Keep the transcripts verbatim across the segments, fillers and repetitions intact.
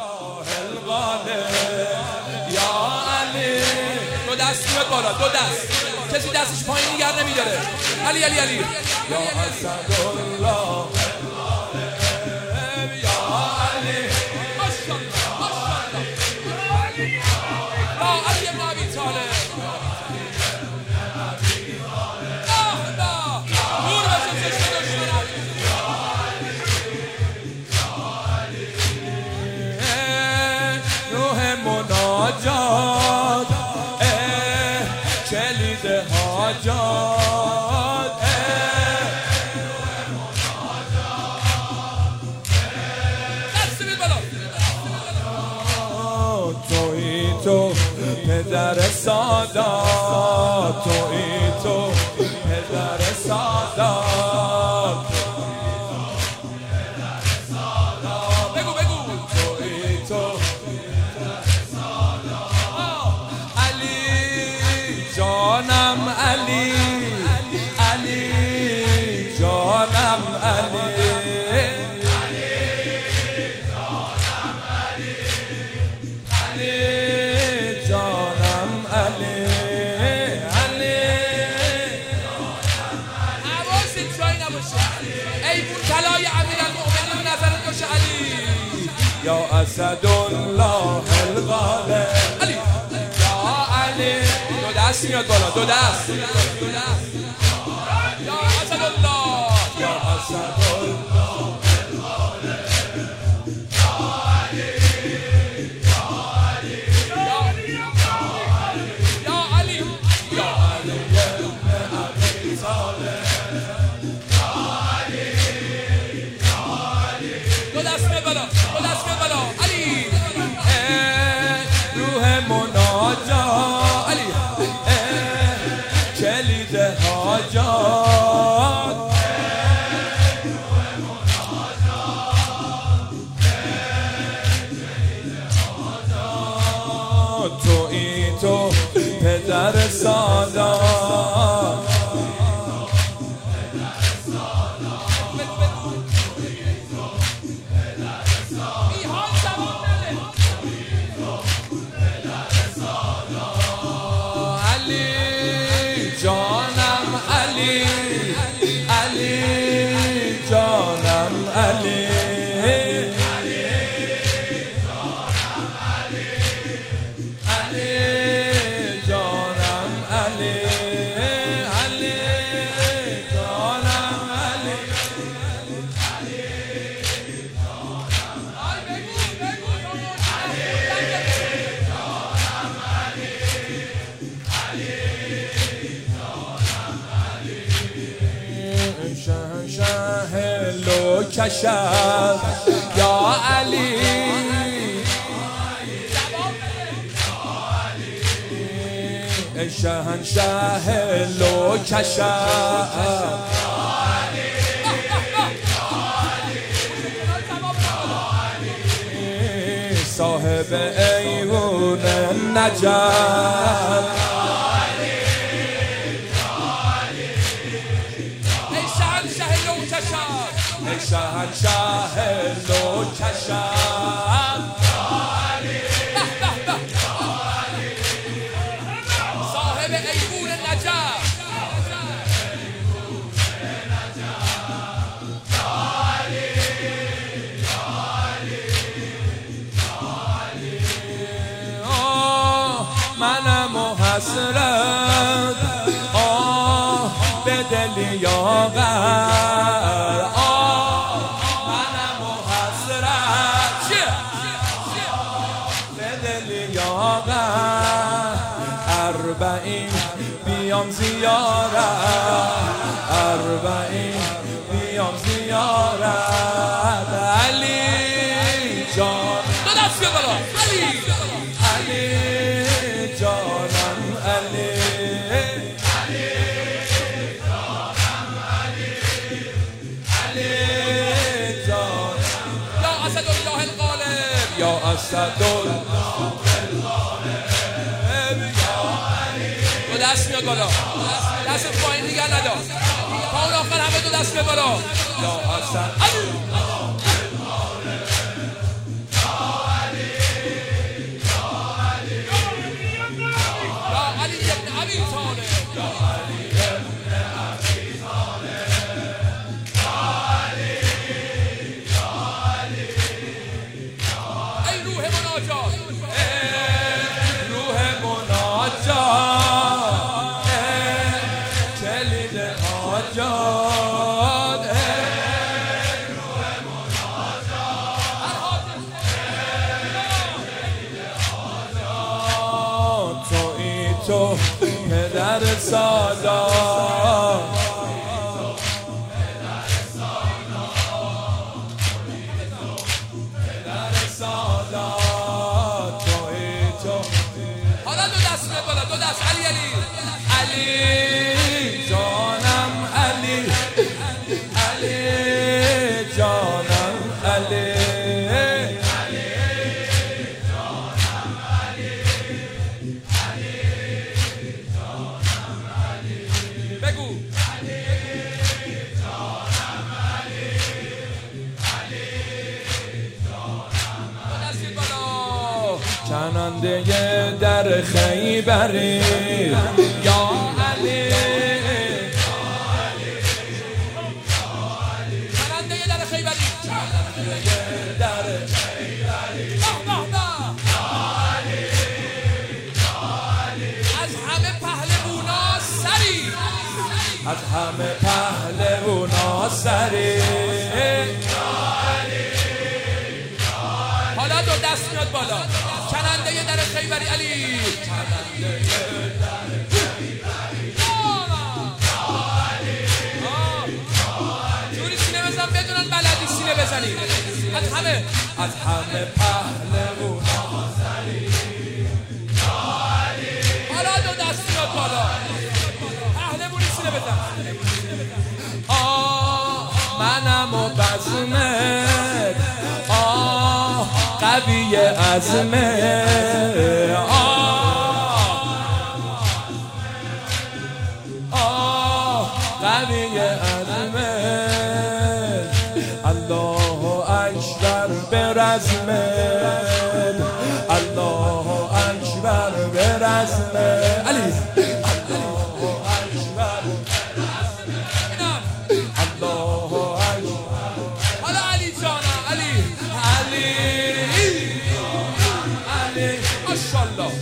الله الغالب یا علی. دو دست میاد بالا، دو دست، کسی دستش پایین نگه نمیداره. علی علی علی یا اسدالله الغالب یا علی. ماشاءالله ماشاءالله یا علی ابن ابی طالب. نور بشه چشم دشمنان. روح مناجات کلید حاجات. تویی تو پدر سادات، تویی تو پدر سادات. بگو بگو تویی تو علی جانم علی، علی جانم علی، یا اسدالله الغالب علی یا علی. دو دست میاد بالا، دو دست، دو دست. یا اسدالله یا اسدالله الغالب یا علی یا علی یا علی یا علی ابن ابی طالب. دو دست میاد بالا، دو دست میاد بالا. علی روح مناجات، علی کلید حاجات. روح مناجات کلید حاجات. تویی تو پدر سادات، جانم علی، علی جانم علی، علی جانم علی، علی جانم علی، علی جانم علی، علی جانم علی، شهنشه لو کشد یا علی. شهنشه لو کشد صاحب ایوون نجات. شهنشه لو کشد صاحب ایوون نجات. منم و حسرت آه به دل یاغر. منم و حسرت به دل یاغر. اربعین بیام زیارت، اربعین بیام زیارت. علی جان دو دست بیا بالا. علی علی جانم علی، علی جانم علی، علی جانم. یا اسدالله الغالب یا اسدالله الغالب یا علی. دو دست میاد بالا، دست پایین دیگر ندار. تا اون آخر همه دو دست میاد بالا. یا اسدالله الغالب یا علی. مناجات روح مناجات کلید حاجات روح مناجات تویی تو پدر سادات حالا دو دست میاد بالا دو دست علی علی علی جانم علی علی جانم علی علی جانم علی علی جانم علی بگو علی جانم علی علی جانم دو دست میاد بالا چننده در خیبری یا علی چننده در خیبری در خیبری از همه پهلوانا سری از همه پهلوانا سری حالا دو دست میاد بالا چننده در خیبری علی چننده در خیبری جوری سینه بزن بدونن بلدی سینه بزنی از همه از همه پهلوانا سری حالا دو دست میاد بالا پهلوانی سینه بزن آه منم و بزمت آه قوی عزمه آه آه قوی عزمه الله اکبر برزمه الله اکبر برزمه علی الله اکبر الله اکبر حالا علی جانم علی علی ماشاءالله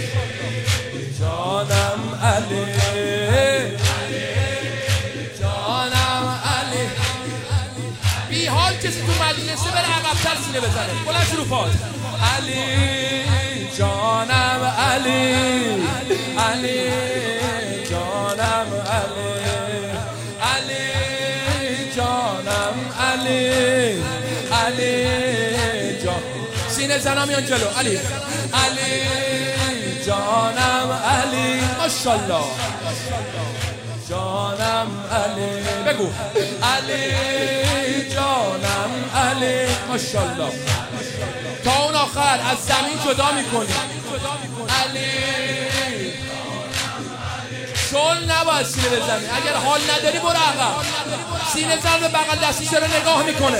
جانم علی جانم علی بی حال کسی تو مجلسه بره عقب‌تر سینه بزنه بلند شروع پاس علی جانم علی علی جانم علی علی جانم علی علی جان سینه زنا میان جلو علی علی جانم علی ماشاءالله جانم علی بگو علی جانم علی ماشاءالله تا اون آخر از زمین جدا میکنی علی شل نباید سینه بزنی اگر حال نداری برو عقب سینه زن به بغل دستی چرا نگاه میکنه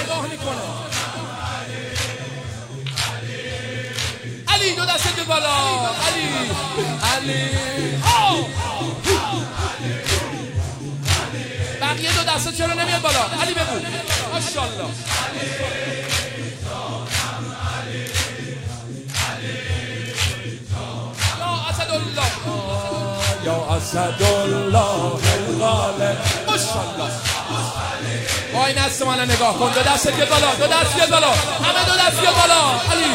علی دو دست به بالا علی علی بقیه دو دست چرا نمیاد بالا علی بگو ماشاءالله یا اسدالله یا اسدالله الغالب ماشاءالله وای نست من نگاه کن دو دست بیاد بالا دو دست بیاد بالا همه دو دست بیاد بالا علی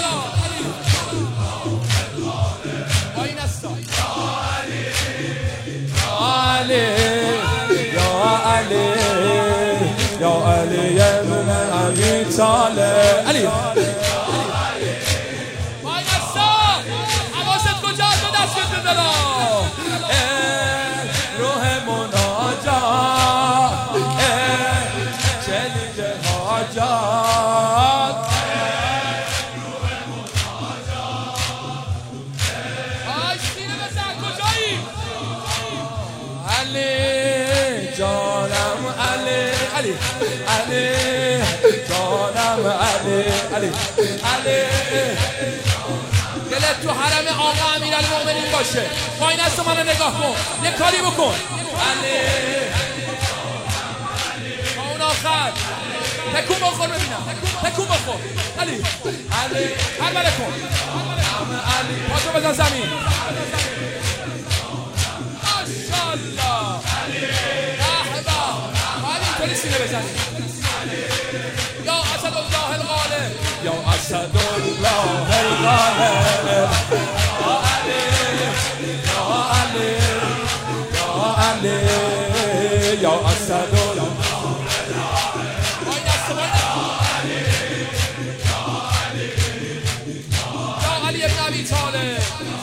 علی یا علی یا علی ابن ابی طالب علی وای نستا حواست کجا دو دست بیاد بالا روح مناجات کلید حاجات جانم علی علی علی جانم علی علی علی دلت تو حرم آقا امیرالمومنین باشه پایین است منو نگاه کن یه کاری بکن علی تا اون آخر تکون بخور ببینم، تکون بخور. علی علی هربله کن علی، پاتو بزن زمین. ماشاءالله احبا علی، اینطوری سینه بزنی. یا اسد الله الغالب، یا اسد الله الغالب، یا علی یا علی یا علی یا اسد الله. یا علی ابن ابی طالب،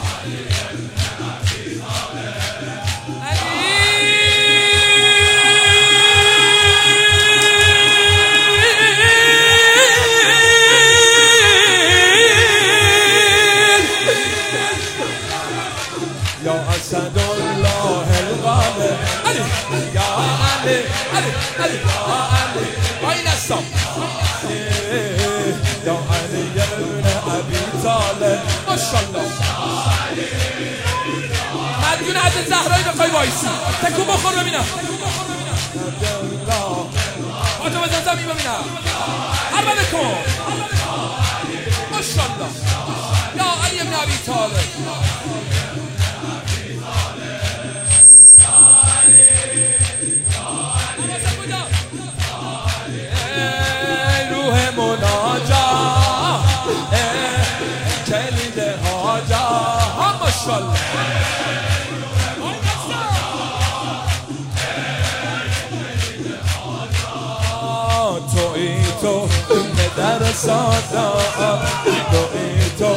یا اسد الله الغالب، علی یا علی علی علی یا علی. آین هستم یا علی ابن ابی طالب. ماشاءالله مدیون حضرت زهرایی بخوای وایسی، تکون بخور ببینم. پاتو بزن زمین ببینم، هربله کن. ماشاءالله یا علی ابن ابی طالب. روح مناجات کلید حاجات. ماشاءالله تویی تو پدر سادات، تویی تو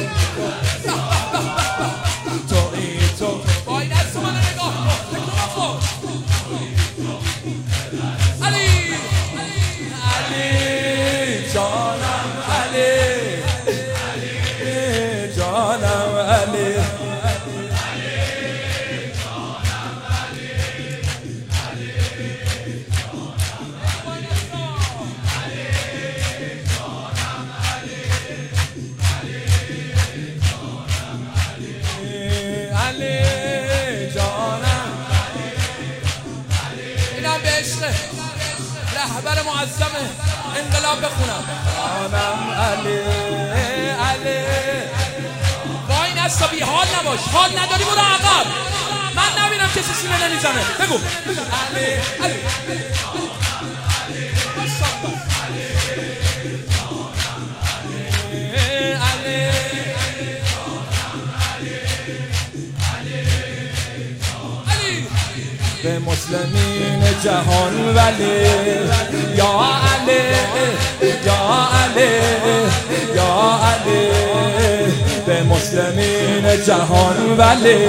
تویی تو. وای دست من نگاه کن، تکون بخور. علی علی جانم علی جانم علی. اینم به عشق رهبر معظم انقلاب بخونم. جانم علی علی. وای نستا بی حال نباش، حال نداری برو عقب، من نبینم کسی سینه نمیزنه. بگو علی علی. به مسلمین جهان ولی، یا علی یا علی یا علی. به مسلمین جهان ولی،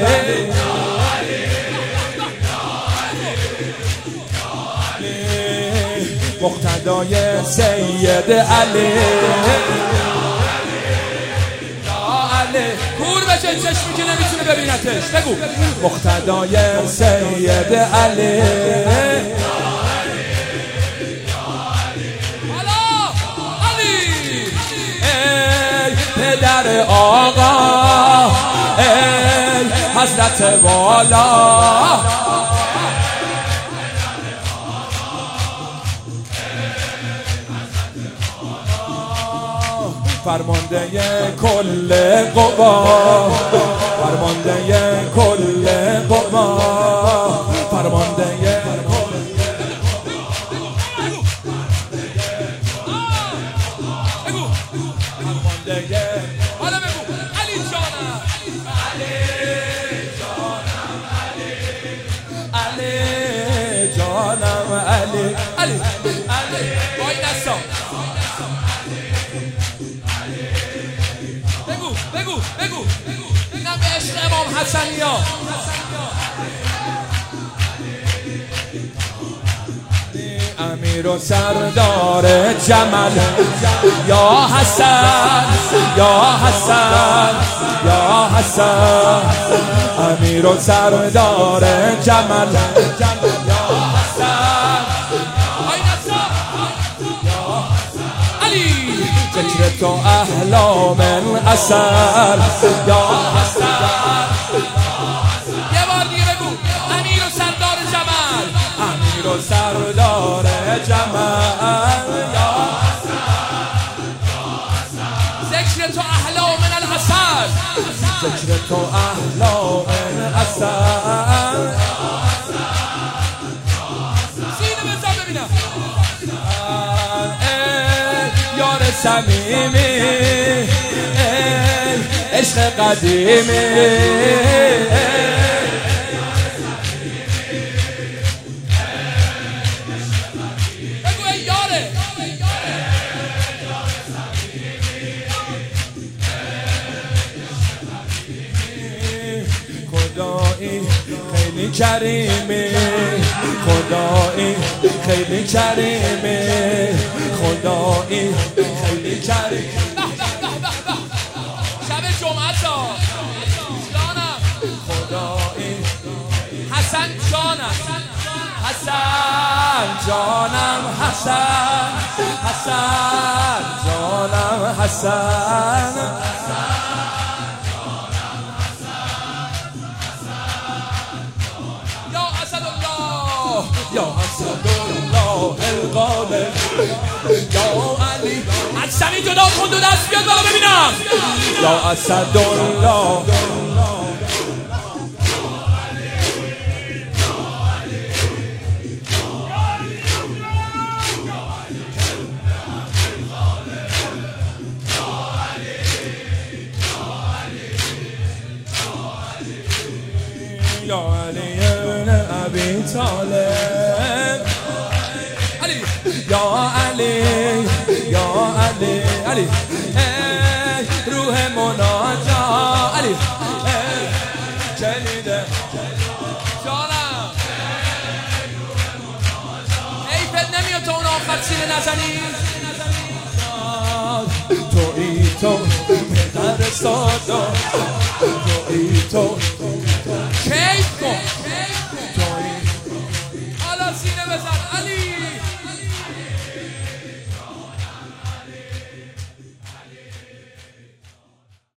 مقتدای سید علی. کور بشه چشمی که نمیتونه ببینتش. بگو مقتدای سید علی. حالا علی ای پدر آقا، ای حضرت والا. فرمانده کل قوا، فرمانده کل قوا، فرمانده کل. بگو فرمانده. حالا بگو علی جانم علی جانم علی علی جانم علی علی علی. وای دستا. بگو بگو اینم به عشق امام حسنی ها. امیر و سردار جمل، یا حسن یا حسن یا حسن. امیر و سردار جمل، یا حسن. علی ذکر تو احلام اثر، یا حسن. یه بار دیگه بگو امیر و سردار جمل، امیر و سردار جمل. ذکر تو احلام حسن سینه بزن ببینم یار صمیمی عشق قدیمی بگو ای یاره خدایی خیلی کریمی خدایی خیلی کریمی خدایی خیلی کریمی شب جمعه تا جانم خدایی حسن جانم حسن جانم حسن حسن جانم حسن یا اسد الله الغالب یا علی از سمی جدا کن دو دست بیاد بالا ببینم یا اسد الله یا علی ابن ابی طالب علی یا علی یا علی علی روح مناجات علی جلیده جانم ایفت نمیاد تا اون آخر سینه نزنی تویی تو پدر سادا تویی تو کیف کن حالا سینه بزن علی